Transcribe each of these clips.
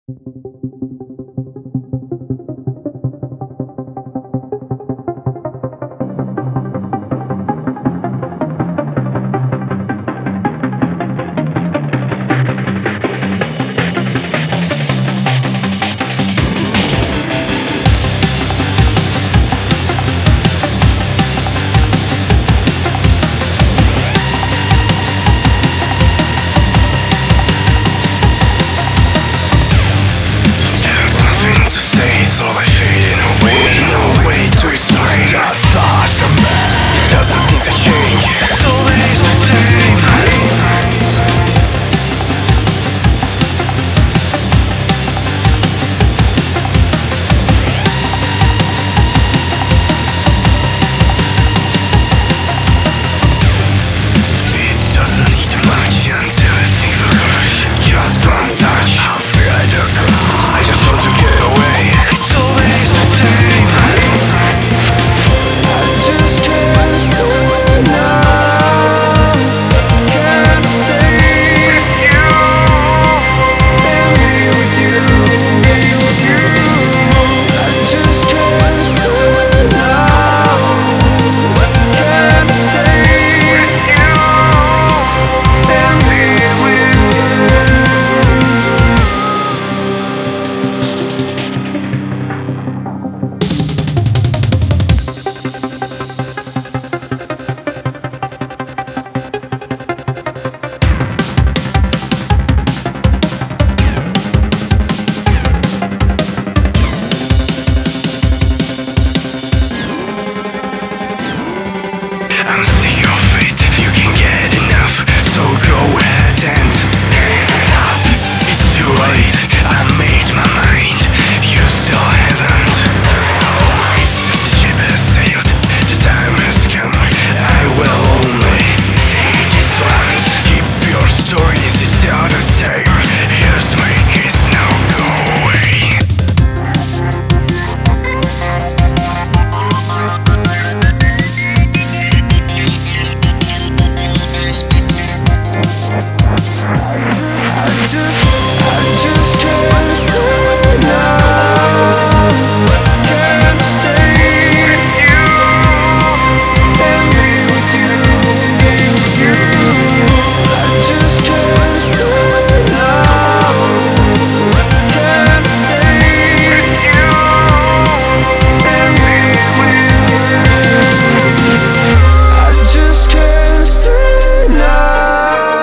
I'm sick of it, you can get enough, so go ahead and turn it up. It's too late, I made my mind, you still haven't. The ship has sailed, the time has come, I will only sing these lines. Keep your stories, it's the other side. Here's my kiss, now go away.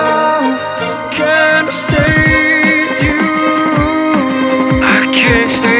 Stay